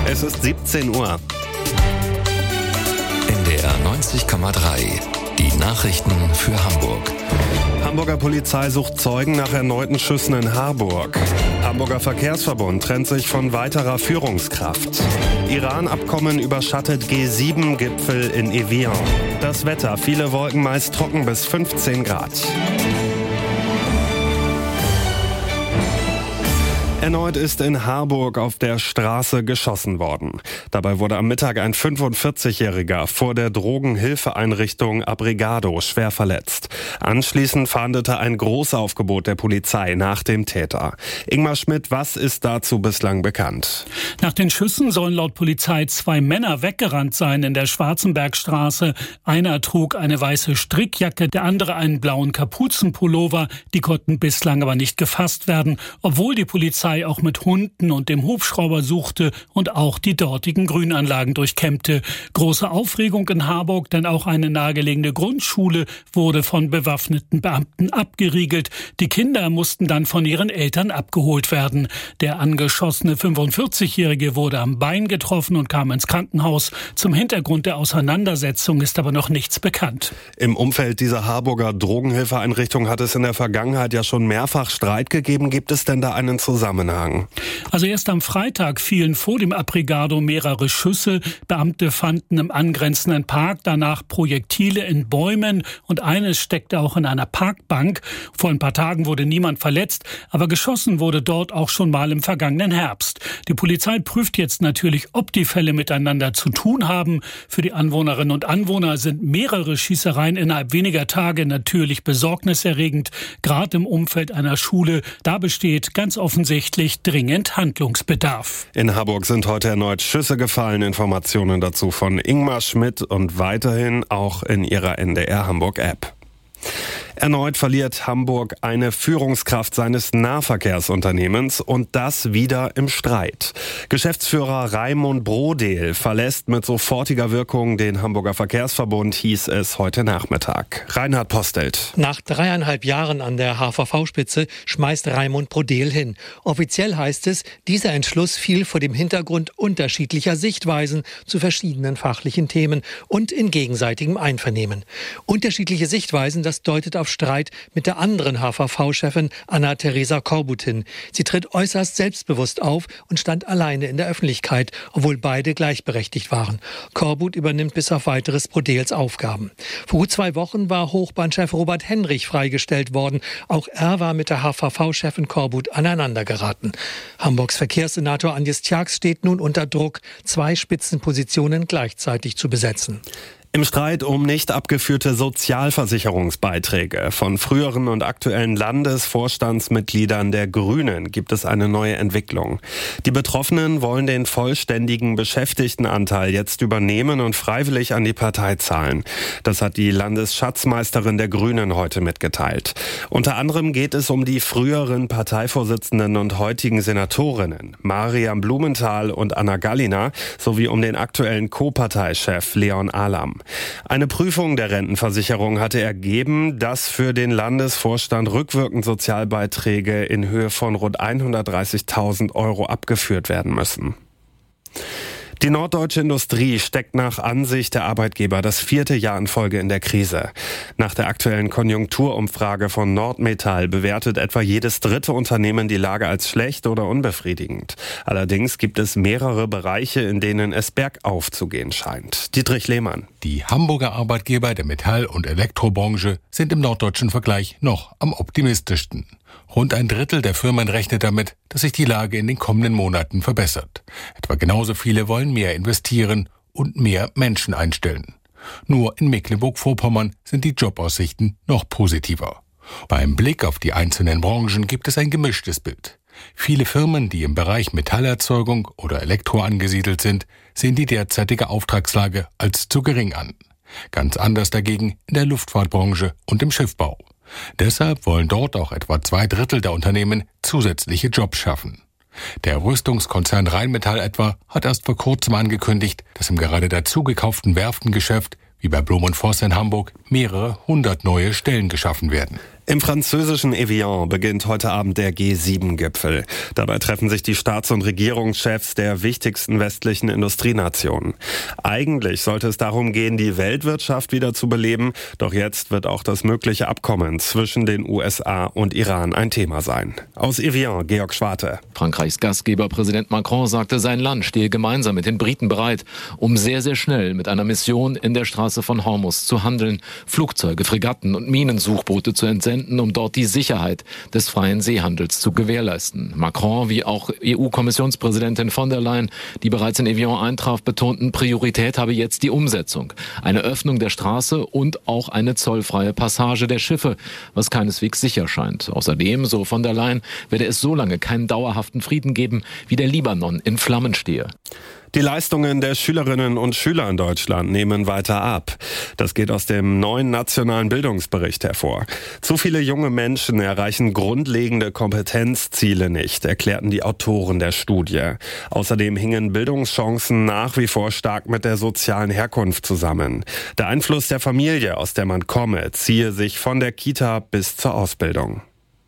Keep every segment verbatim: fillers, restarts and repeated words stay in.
Es ist siebzehn Uhr. N D R neunzig Komma drei. Die Nachrichten für Hamburg. Hamburger Polizei sucht Zeugen nach erneuten Schüssen in Harburg. Hamburger Verkehrsverbund trennt sich von weiterer Führungskraft. Iran-Abkommen überschattet G sieben Gipfel in Evian. Das Wetter, viele Wolken, meist trocken bis fünfzehn Grad. Erneut ist in Harburg auf der Straße geschossen worden. Dabei wurde am Mittag ein fünfundvierzigjähriger vor der Drogenhilfeeinrichtung Abrigado schwer verletzt. Anschließend fahndete ein Großaufgebot der Polizei nach dem Täter. Ingmar Schmidt, was ist dazu bislang bekannt? Nach den Schüssen sollen laut Polizei zwei Männer weggerannt sein in der Schwarzenbergstraße. Einer trug eine weiße Strickjacke, der andere einen blauen Kapuzenpullover. Die konnten bislang aber nicht gefasst werden, obwohl die Polizei auch mit Hunden und dem Hubschrauber suchte und auch die dortigen Grünanlagen durchkämmte. Große Aufregung in Harburg, denn auch eine nahegelegene Grundschule wurde von bewaffneten Beamten abgeriegelt. Die Kinder mussten dann von ihren Eltern abgeholt werden. Der angeschossene fünfundvierzigjährige wurde am Bein getroffen und kam ins Krankenhaus. Zum Hintergrund der Auseinandersetzung ist aber noch nichts bekannt. Im Umfeld dieser Harburger Drogenhilfeeinrichtung hat es in der Vergangenheit ja schon mehrfach Streit gegeben. Gibt es denn da einen Zusammenhang? Also erst am Freitag fielen vor dem Abrigado mehrere Schüsse. Beamte fanden im angrenzenden Park danach Projektile in Bäumen und eines steckte auch in einer Parkbank. Vor ein paar Tagen wurde niemand verletzt, aber geschossen wurde dort auch schon mal im vergangenen Herbst. Die Polizei prüft jetzt natürlich, ob die Fälle miteinander zu tun haben. Für die Anwohnerinnen und Anwohner sind mehrere Schießereien innerhalb weniger Tage natürlich besorgniserregend. Gerade im Umfeld einer Schule, da besteht ganz offensichtlich dringend Handlungsbedarf. In Harburg sind heute erneut Schüsse gefallen. Informationen dazu von Ingmar Schmidt und weiterhin auch in Ihrer N D R Hamburg App. Erneut verliert Hamburg eine Führungskraft seines Nahverkehrsunternehmens und das wieder im Streit. Geschäftsführer Raimund Brodel verlässt mit sofortiger Wirkung den Hamburger Verkehrsverbund, hieß es heute Nachmittag. Reinhard Postelt. Nach dreieinhalb Jahren an der H V V-Spitze schmeißt Raimund Brodel hin. Offiziell heißt es, dieser Entschluss fiel vor dem Hintergrund unterschiedlicher Sichtweisen zu verschiedenen fachlichen Themen und in gegenseitigem Einvernehmen. Unterschiedliche Sichtweisen, das deutet auf Streit mit der anderen H V V-Chefin Anna-Theresa Korbut hin. Sie tritt äußerst selbstbewusst auf und stand alleine in der Öffentlichkeit, obwohl beide gleichberechtigt waren. Korbut übernimmt bis auf weiteres Brodels Aufgaben. Vor gut zwei Wochen war Hochbahnchef Robert Henrich freigestellt worden. Auch er war mit der H V V-Chefin Korbut aneinandergeraten. Hamburgs Verkehrssenator Agnes Tjax steht nun unter Druck, zwei Spitzenpositionen gleichzeitig zu besetzen. Im Streit um nicht abgeführte Sozialversicherungsbeiträge von früheren und aktuellen Landesvorstandsmitgliedern der Grünen gibt es eine neue Entwicklung. Die Betroffenen wollen den vollständigen Beschäftigtenanteil jetzt übernehmen und freiwillig an die Partei zahlen. Das hat die Landesschatzmeisterin der Grünen heute mitgeteilt. Unter anderem geht es um die früheren Parteivorsitzenden und heutigen Senatorinnen Mariam Blumenthal und Anna Gallina sowie um den aktuellen Co-Parteichef Leon Alam. Eine Prüfung der Rentenversicherung hatte ergeben, dass für den Landesvorstand rückwirkend Sozialbeiträge in Höhe von rund hundertdreißigtausend Euro abgeführt werden müssen. Die norddeutsche Industrie steckt nach Ansicht der Arbeitgeber das vierte Jahr in Folge in der Krise. Nach der aktuellen Konjunkturumfrage von Nordmetall bewertet etwa jedes dritte Unternehmen die Lage als schlecht oder unbefriedigend. Allerdings gibt es mehrere Bereiche, in denen es bergauf zu gehen scheint. Dietrich Lehmann. Die Hamburger Arbeitgeber der Metall- und Elektrobranche sind im norddeutschen Vergleich noch am optimistischsten. Rund ein Drittel der Firmen rechnet damit, dass sich die Lage in den kommenden Monaten verbessert. Etwa genauso viele wollen mehr investieren und mehr Menschen einstellen. Nur in Mecklenburg-Vorpommern sind die Jobaussichten noch positiver. Beim Blick auf die einzelnen Branchen gibt es ein gemischtes Bild. Viele Firmen, die im Bereich Metallerzeugung oder Elektro angesiedelt sind, sehen die derzeitige Auftragslage als zu gering an. Ganz anders dagegen in der Luftfahrtbranche und im Schiffbau. Deshalb wollen dort auch etwa zwei Drittel der Unternehmen zusätzliche Jobs schaffen. Der Rüstungskonzern Rheinmetall etwa hat erst vor kurzem angekündigt, dass im gerade dazugekauften Werftengeschäft, wie bei Blom und Voss in Hamburg, mehrere hundert neue Stellen geschaffen werden. Im französischen Evian beginnt heute Abend der G sieben Gipfel. Dabei treffen sich die Staats- und Regierungschefs der wichtigsten westlichen Industrienationen. Eigentlich sollte es darum gehen, die Weltwirtschaft wieder zu beleben. Doch jetzt wird auch das mögliche Abkommen zwischen den U S A und Iran ein Thema sein. Aus Evian, Georg Schwarte. Frankreichs Gastgeber Präsident Macron sagte, sein Land stehe gemeinsam mit den Briten bereit, um sehr, sehr schnell mit einer Mission in der Straße von Hormuz zu handeln, Flugzeuge, Fregatten und Minensuchboote zu entsenden, um dort die Sicherheit des freien Seehandels zu gewährleisten. Macron wie auch E U-Kommissionspräsidentin von der Leyen, die bereits in Evian eintraf, betonten, Priorität habe jetzt die Umsetzung. Eine Öffnung der Straße und auch eine zollfreie Passage der Schiffe, was keineswegs sicher scheint. Außerdem, so von der Leyen, werde es so lange keinen dauerhaften Frieden geben, wie der Libanon in Flammen stehe. Die Leistungen der Schülerinnen und Schüler in Deutschland nehmen weiter ab. Das geht aus dem neuen nationalen Bildungsbericht hervor. Zu viele junge Menschen erreichen grundlegende Kompetenzziele nicht, erklärten die Autoren der Studie. Außerdem hingen Bildungschancen nach wie vor stark mit der sozialen Herkunft zusammen. Der Einfluss der Familie, aus der man komme, ziehe sich von der Kita bis zur Ausbildung.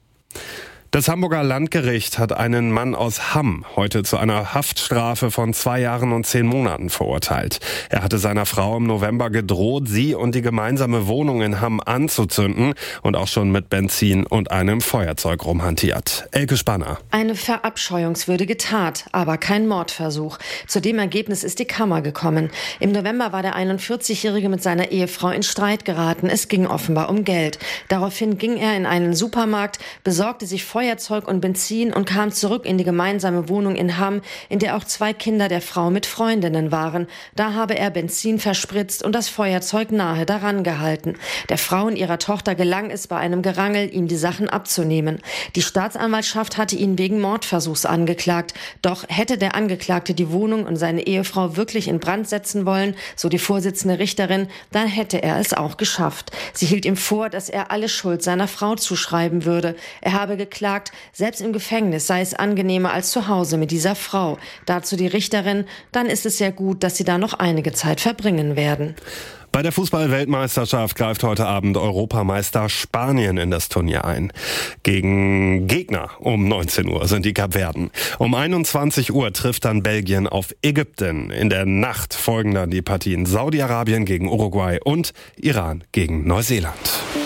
Das Hamburger Landgericht hat einen Mann aus Hamm heute zu einer Haftstrafe von zwei Jahren und zehn Monaten verurteilt. Er hatte seiner Frau im November gedroht, sie und die gemeinsame Wohnung in Hamm anzuzünden und auch schon mit Benzin und einem Feuerzeug rumhantiert. Elke Spanner. Eine verabscheuungswürdige Tat, aber kein Mordversuch. Zu dem Ergebnis ist die Kammer gekommen. Im November war der einundvierzigjährige mit seiner Ehefrau in Streit geraten. Es ging offenbar um Geld. Daraufhin ging er in einen Supermarkt, besorgte sich Feuerzeug und Benzin und kam zurück in die gemeinsame Wohnung in Hamm, in der auch zwei Kinder der Frau mit Freundinnen waren. Da habe er Benzin verspritzt und das Feuerzeug nahe daran gehalten. Der Frau und ihrer Tochter gelang es bei einem Gerangel, ihm die Sachen abzunehmen. Die Staatsanwaltschaft hatte ihn wegen Mordversuchs angeklagt. Doch hätte der Angeklagte die Wohnung und seine Ehefrau wirklich in Brand setzen wollen, so die Vorsitzende Richterin, dann hätte er es auch geschafft. Sie hielt ihm vor, dass er alle Schuld seiner Frau zuschreiben würde. Er habe geklagt, selbst im Gefängnis sei es angenehmer als zu Hause mit dieser Frau. Dazu die Richterin, dann ist es ja gut, dass sie da noch einige Zeit verbringen werden. Bei der Fußball-Weltmeisterschaft greift heute Abend Europameister Spanien in das Turnier ein. Gegen Gegner um neunzehn Uhr sind die Kapverden. Um einundzwanzig Uhr trifft dann Belgien auf Ägypten. In der Nacht folgen dann die Partien Saudi-Arabien gegen Uruguay und Iran gegen Neuseeland.